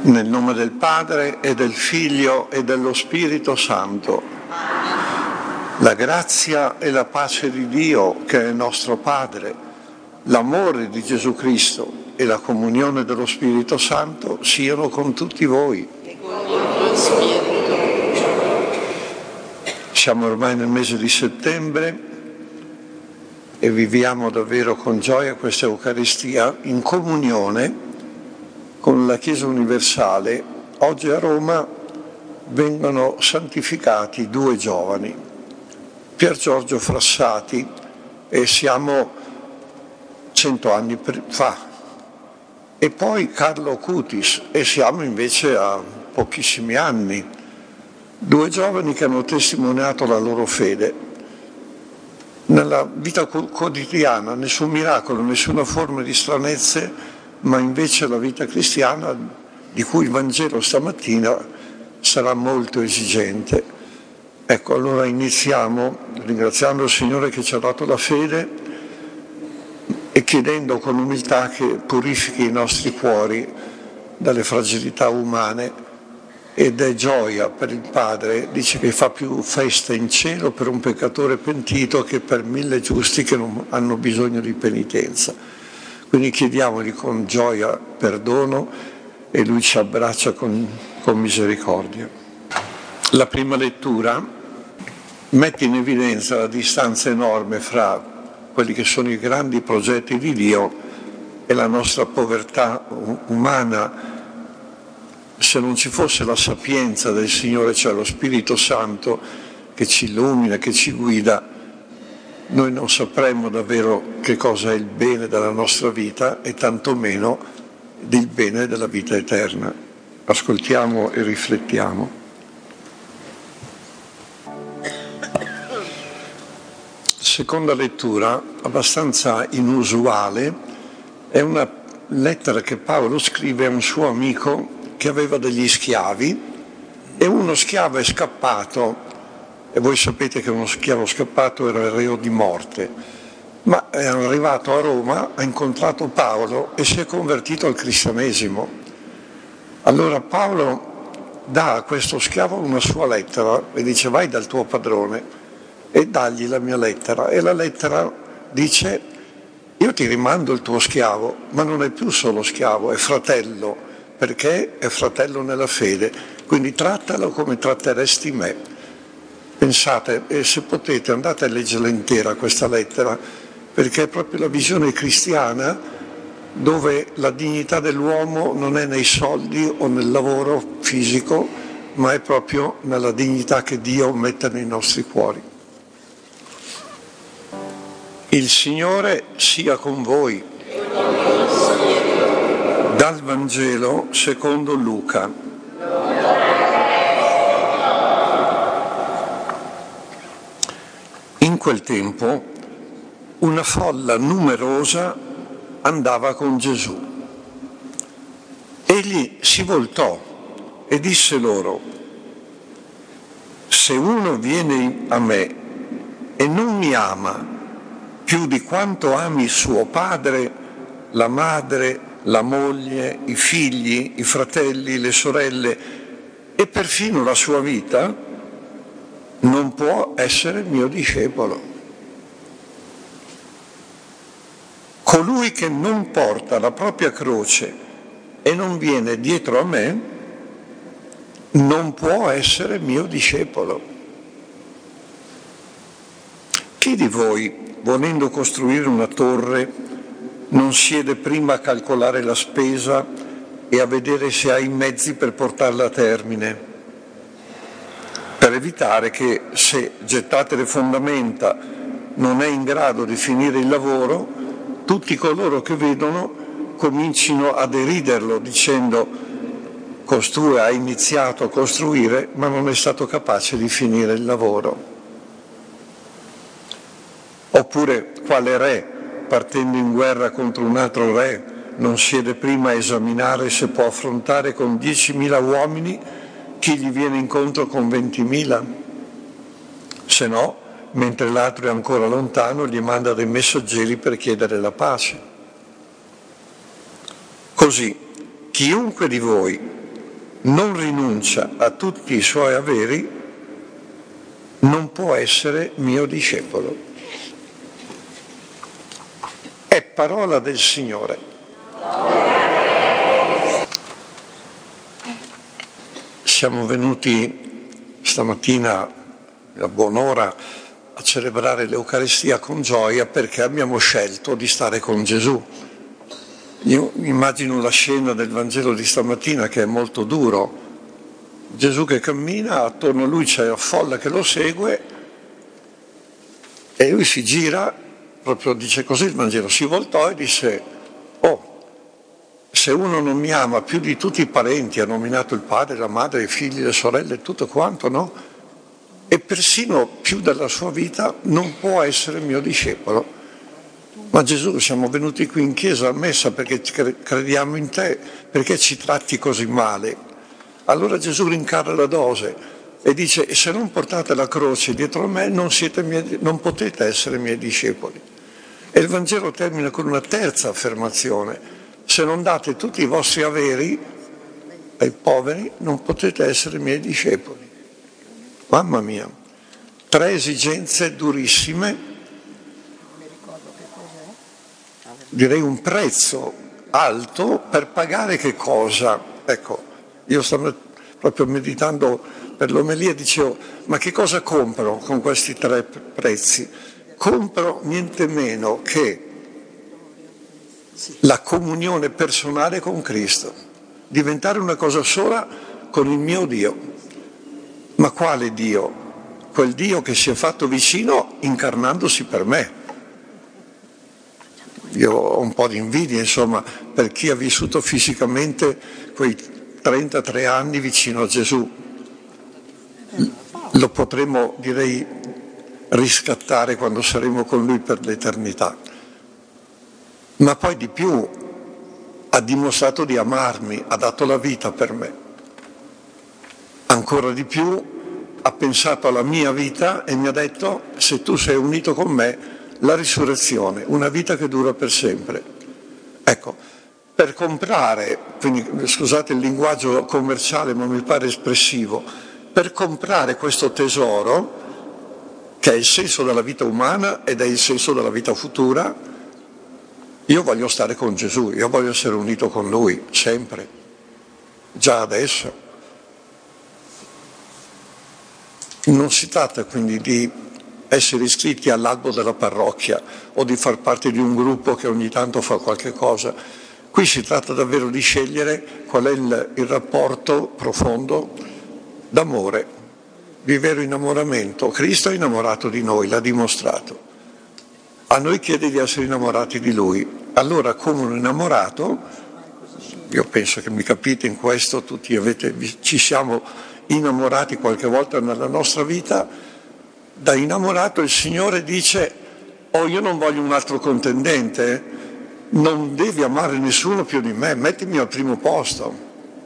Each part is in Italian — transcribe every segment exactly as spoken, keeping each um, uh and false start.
Nel nome del Padre e del Figlio e dello Spirito Santo. La grazia e la pace di Dio, che è il nostro Padre, l'amore di Gesù Cristo e la comunione dello Spirito Santo siano con tutti voi. E con il tuo spirito. Siamo ormai nel mese di settembre e viviamo davvero con gioia questa Eucaristia in comunione con la Chiesa Universale. Oggi a Roma vengono santificati due giovani, Pier Giorgio Frassati, e siamo cento anni fa, e poi Carlo Cutis, e siamo invece a pochissimi anni. Due giovani che hanno testimoniato la loro fede. Nella vita quotidiana nessun miracolo, nessuna forma di stranezze, ma invece la vita cristiana, di cui il Vangelo stamattina sarà molto esigente. Ecco, allora iniziamo ringraziando il Signore che ci ha dato la fede e chiedendo con umiltà che purifichi i nostri cuori dalle fragilità umane. Ed è gioia per il Padre, dice che fa più festa in cielo per un peccatore pentito che per mille giusti che non hanno bisogno di penitenza. Quindi chiediamogli con gioia perdono e Lui ci abbraccia con, con misericordia. La prima lettura mette in evidenza la distanza enorme fra quelli che sono i grandi progetti di Dio e la nostra povertà umana. Se non ci fosse la sapienza del Signore, cioè lo Spirito Santo che ci illumina, che ci guida, noi non sapremmo davvero che cosa è il bene della nostra vita e tantomeno del bene della vita eterna. Ascoltiamo e riflettiamo. Seconda lettura, abbastanza inusuale, è una lettera che Paolo scrive a un suo amico che aveva degli schiavi, e uno schiavo è scappato, e voi sapete che uno schiavo scappato era reo di morte, ma è arrivato a Roma, ha incontrato Paolo e si è convertito al cristianesimo. Allora Paolo dà a questo schiavo una sua lettera e dice: vai dal tuo padrone e dagli la mia lettera. E la lettera dice: io ti rimando il tuo schiavo, ma non è più solo schiavo, è fratello, perché è fratello nella fede, quindi trattalo come tratteresti me. Pensate, e se potete andate a leggerla intera questa lettera, perché è proprio la visione cristiana dove la dignità dell'uomo non è nei soldi o nel lavoro fisico, ma è proprio nella dignità che Dio mette nei nostri cuori. Il Signore sia con voi. Dal Vangelo secondo Luca. In quel tempo una folla numerosa andava con Gesù. Egli si voltò e disse loro: se uno viene a me e non mi ama più di quanto ami suo padre, la madre, la moglie, i figli, i fratelli, le sorelle e perfino la sua vita, non può essere mio discepolo. Colui che non porta la propria croce e non viene dietro a me, non può essere mio discepolo. Chi di voi, volendo costruire una torre, non siede prima a calcolare la spesa e a vedere se ha i mezzi per portarla a termine, per evitare che, se gettate le fondamenta, non è in grado di finire il lavoro, tutti coloro che vedono comincino a deriderlo dicendo: costui ha iniziato a costruire ma non è stato capace di finire il lavoro. Oppure quale re, partendo in guerra contro un altro re, non siede prima a esaminare se può affrontare con diecimila uomini chi gli viene incontro con ventimila? Se no, mentre l'altro è ancora lontano, gli manda dei messaggeri per chiedere la pace. Così, chiunque di voi, non rinuncia a tutti i suoi averi, non può essere mio discepolo. È parola del Signore. Siamo venuti stamattina a buon'ora a celebrare l'Eucaristia con gioia perché abbiamo scelto di stare con Gesù. Io immagino la scena del Vangelo di stamattina che è molto duro. Gesù che cammina, attorno a lui c'è la folla che lo segue e lui si gira, proprio dice così il Vangelo, si voltò e disse: oh, se uno non mi ama più di tutti i parenti, ha nominato il padre, la madre, i figli, le sorelle, tutto quanto, no? E persino più della sua vita, non può essere mio discepolo. Ma Gesù, siamo venuti qui in chiesa a messa perché crediamo in te, perché ci tratti così male? Allora Gesù rincara la dose e dice: se non portate la croce dietro a me non, siete miei, non potete essere miei discepoli. E il Vangelo termina con una terza affermazione: se non date tutti i vostri averi ai poveri non potete essere miei discepoli. Mamma mia, tre esigenze durissime, direi un prezzo alto per pagare che cosa? Ecco, io stavo proprio meditando per l'omelia e dicevo: ma che cosa compro con questi tre prezzi? Compro niente meno che la comunione personale con Cristo, diventare una cosa sola con il mio Dio. Ma quale Dio? Quel Dio che si è fatto vicino incarnandosi per me. Io ho un po' di invidia, insomma, per chi ha vissuto fisicamente quei trentatré anni vicino a Gesù. Lo potremo, direi, riscattare quando saremo con Lui per l'eternità. Ma poi di più, ha dimostrato di amarmi, ha dato la vita per me. Ancora di più, ha pensato alla mia vita e mi ha detto: se tu sei unito con me, la risurrezione, una vita che dura per sempre. Ecco, per comprare, quindi scusate il linguaggio commerciale ma mi pare espressivo, per comprare questo tesoro, che è il senso della vita umana ed è il senso della vita futura, io voglio stare con Gesù, io voglio essere unito con Lui, sempre, già adesso. Non si tratta quindi di essere iscritti all'albo della parrocchia o di far parte di un gruppo che ogni tanto fa qualche cosa. Qui si tratta davvero di scegliere qual è il, il rapporto profondo d'amore, di vero innamoramento. Cristo è innamorato di noi, l'ha dimostrato. A noi chiede di essere innamorati di Lui. Allora, come un innamorato, io penso che mi capite in questo, tutti avete, ci siamo innamorati qualche volta nella nostra vita. Da innamorato il Signore dice: oh, io non voglio un altro contendente, non devi amare nessuno più di me, mettimi al primo posto.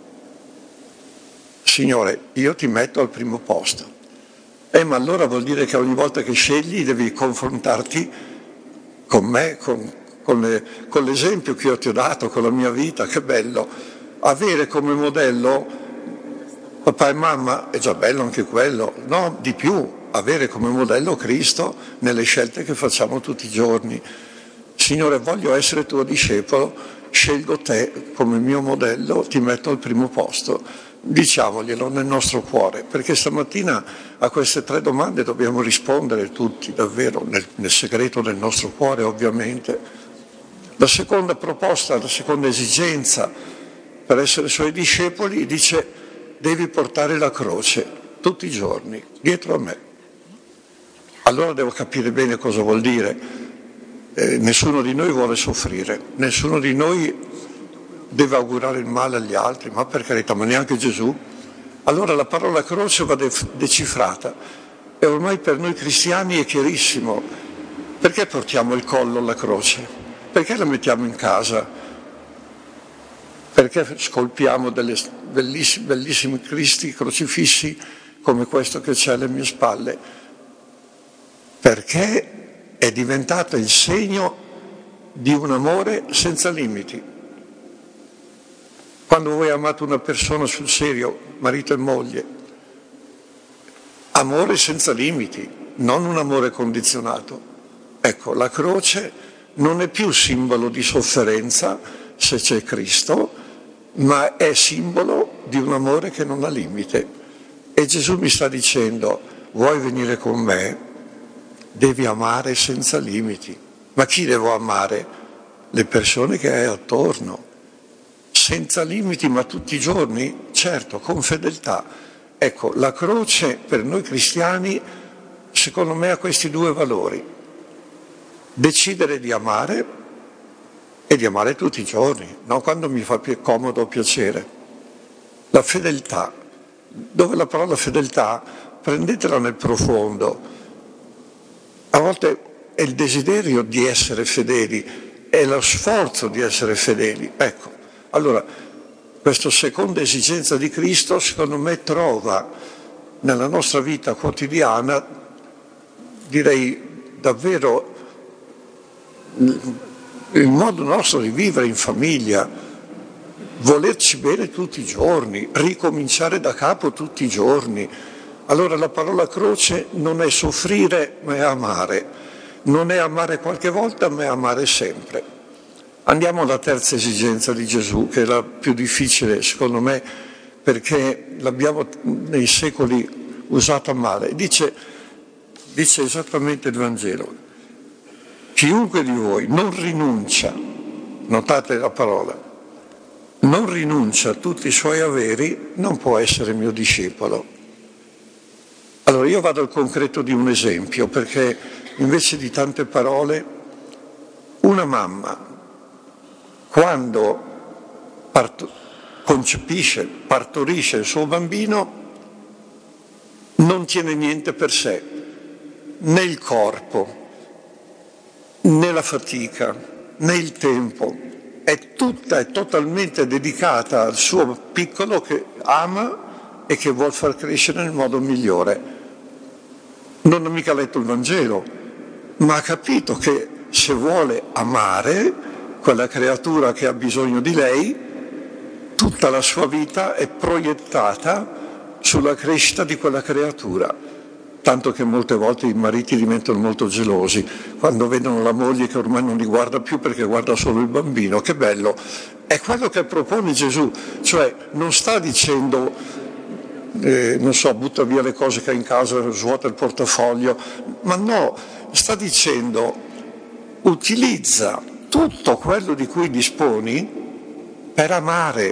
Signore, io ti metto al primo posto. Eh, ma allora vuol dire che ogni volta che scegli devi confrontarti con me, con, con, le, con l'esempio che io ti ho dato, con la mia vita. Che bello avere come modello papà e mamma, è già bello anche quello, no, di più, avere come modello Cristo nelle scelte che facciamo tutti i giorni. Signore, voglio essere tuo discepolo, scelgo te come mio modello, ti metto al primo posto. Diciamoglielo nel nostro cuore, perché stamattina a queste tre domande dobbiamo rispondere tutti, davvero, nel, nel segreto del nostro cuore, ovviamente. La seconda proposta, la seconda esigenza per essere suoi discepoli dice: devi portare la croce tutti i giorni, dietro a me. Allora devo capire bene cosa vuol dire. Eh, nessuno di noi vuole soffrire, nessuno di noi deve augurare il male agli altri, ma per carità, ma neanche Gesù. Allora la parola croce va de- decifrata e ormai per noi cristiani è chiarissimo. Perché portiamo il collo alla croce? Perché la mettiamo in casa? Perché scolpiamo delle bellissimi, bellissimi Cristi crocifissi come questo che c'è alle mie spalle? Perché è diventato il segno di un amore senza limiti. Quando voi amate una persona sul serio, marito e moglie, amore senza limiti, non un amore condizionato. Ecco, la croce non è più simbolo di sofferenza se c'è Cristo, ma è simbolo di un amore che non ha limite. E Gesù mi sta dicendo, vuoi venire con me? Devi amare senza limiti. Ma chi devo amare? Le persone che hai attorno. Senza limiti, ma tutti i giorni? Certo, con fedeltà. Ecco, la croce per noi cristiani, secondo me, ha questi due valori. Decidere di amare e di amare tutti i giorni, non quando mi fa più comodo o piacere. La fedeltà, dove la parola fedeltà, prendetela nel profondo. A volte è il desiderio di essere fedeli, è lo sforzo di essere fedeli. Ecco, allora, questa seconda esigenza di Cristo, secondo me, trova nella nostra vita quotidiana, direi davvero, il modo nostro di vivere in famiglia, volerci bene tutti i giorni, ricominciare da capo tutti i giorni. Allora la parola croce non è soffrire, ma è amare. Non è amare qualche volta, ma è amare sempre. Andiamo alla terza esigenza di Gesù, che è la più difficile, secondo me, perché l'abbiamo nei secoli usata male. Dice, dice esattamente il Vangelo: chiunque di voi non rinuncia, notate la parola, non rinuncia a tutti i suoi averi, non può essere mio discepolo. Allora io vado al concreto di un esempio, perché invece di tante parole, una mamma, quando parto- concepisce, partorisce il suo bambino, non tiene niente per sé, né il corpo, né la fatica, né il tempo. È tutta, è totalmente dedicata al suo piccolo che ama e che vuol far crescere nel modo migliore. Non ha mica letto il Vangelo, ma ha capito che se vuole amare quella creatura che ha bisogno di lei, tutta la sua vita è proiettata sulla crescita di quella creatura. Tanto che molte volte i mariti diventano molto gelosi quando vedono la moglie che ormai non li guarda più perché guarda solo il bambino. Che bello! È quello che propone Gesù, cioè non sta dicendo, eh, non so, butta via le cose che hai in casa, svuota il portafoglio, ma no, sta dicendo utilizza tutto quello di cui disponi per amare.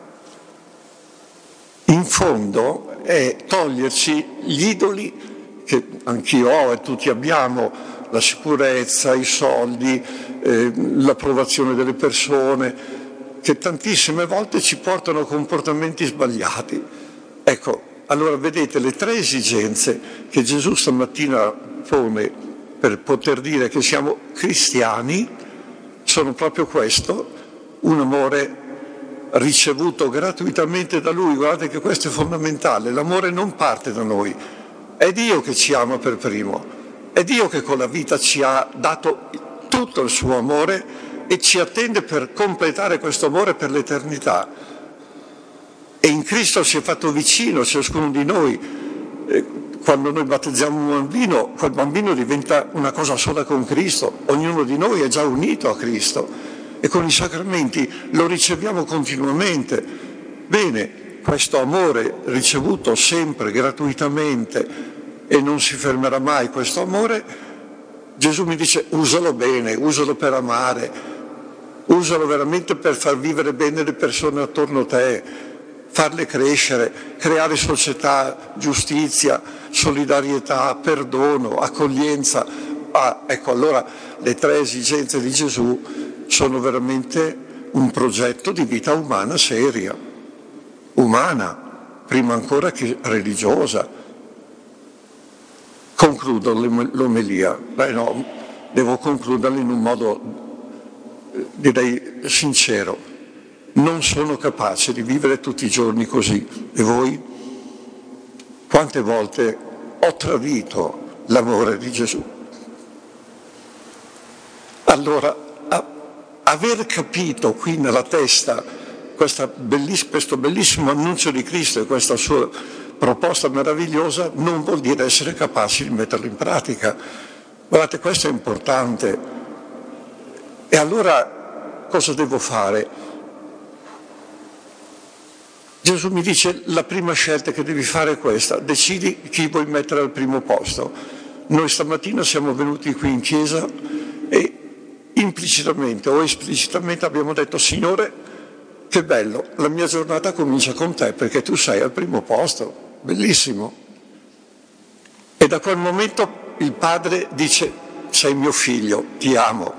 In fondo è toglierci gli idoli che anch'io ho e tutti abbiamo, la sicurezza, i soldi, eh, l'approvazione delle persone, che tantissime volte ci portano a comportamenti sbagliati. Ecco, allora vedete le tre esigenze che Gesù stamattina pone per poter dire che siamo cristiani sono proprio questo, un amore ricevuto gratuitamente da Lui. Guardate che questo è fondamentale, l'amore non parte da noi, è Dio che ci ama per primo, è Dio che con la vita ci ha dato tutto il suo amore e ci attende per completare questo amore per l'eternità. E in Cristo si è fatto vicino ciascuno di noi. Quando noi battezziamo un bambino, quel bambino diventa una cosa sola con Cristo, ognuno di noi è già unito a Cristo e con i sacramenti lo riceviamo continuamente. Bene, questo amore ricevuto sempre gratuitamente e non si fermerà mai questo amore, Gesù mi dice usalo bene, usalo per amare, usalo veramente per far vivere bene le persone attorno a te, farle crescere, creare società, giustizia, solidarietà, perdono, accoglienza. Ah, ecco, allora le tre esigenze di Gesù sono veramente un progetto di vita umana seria, umana, prima ancora che religiosa. Concludo l'omelia. Beh no, devo concluderla in un modo, direi, sincero. Non sono capace di vivere tutti i giorni così. E voi? Quante volte ho tradito l'amore di Gesù? Allora, a, aver capito qui nella testa questa belliss- questo bellissimo annuncio di Cristo e questa sua proposta meravigliosa non vuol dire essere capaci di metterlo in pratica. Guardate, questo è importante. E allora cosa devo fare? Gesù mi dice: la prima scelta che devi fare è questa, decidi chi vuoi mettere al primo posto. Noi stamattina siamo venuti qui in chiesa e implicitamente o esplicitamente abbiamo detto: Signore, che bello, la mia giornata comincia con te perché tu sei al primo posto, bellissimo. E da quel momento il padre dice: sei mio figlio, ti amo.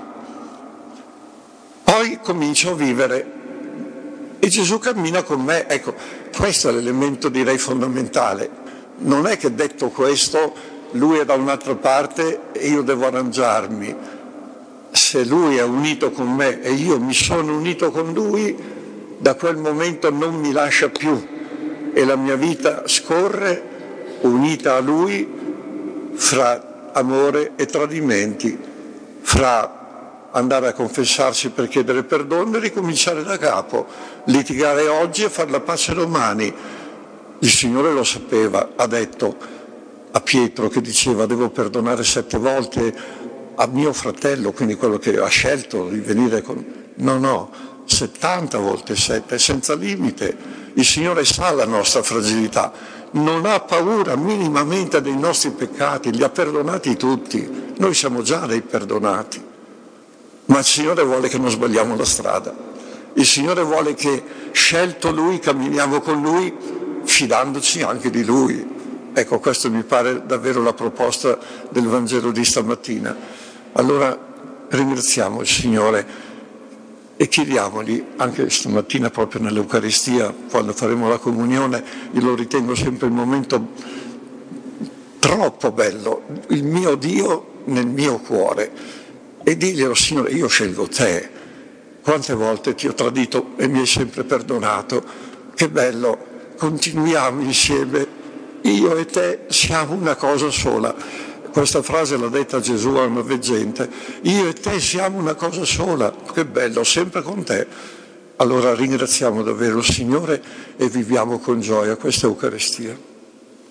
Poi comincio a vivere e Gesù cammina con me. Ecco, questo è l'elemento, direi, fondamentale. Non è che detto questo lui è da un'altra parte e io devo arrangiarmi. Se lui è unito con me e io mi sono unito con lui, da quel momento non mi lascia più e la mia vita scorre unita a lui, fra amore e tradimenti, fra andare a confessarsi per chiedere perdono e ricominciare da capo, litigare oggi e far la pace domani. Il Signore lo sapeva, ha detto a Pietro, che diceva: devo perdonare sette volte a mio fratello, quindi quello che ha scelto di venire con... No, no, settanta volte sette, senza limite. Il Signore sa la nostra fragilità, non ha paura minimamente dei nostri peccati, li ha perdonati tutti. Noi siamo già dei perdonati, ma il Signore vuole che non sbagliamo la strada. Il Signore vuole che, scelto Lui, camminiamo con Lui, fidandoci anche di Lui. Ecco, questo mi pare davvero la proposta del Vangelo di stamattina. Allora ringraziamo il Signore e chiediamogli, anche stamattina proprio nell'Eucaristia, quando faremo la comunione, io lo ritengo sempre il momento troppo bello, il mio Dio nel mio cuore, e diglielo: Signore, io scelgo te, quante volte ti ho tradito e mi hai sempre perdonato, che bello, continuiamo insieme, io e te siamo una cosa sola. Questa frase l'ha detta Gesù a una veggente: io e te siamo una cosa sola, che bello, sempre con te. Allora ringraziamo davvero il Signore e viviamo con gioia questa Eucaristia.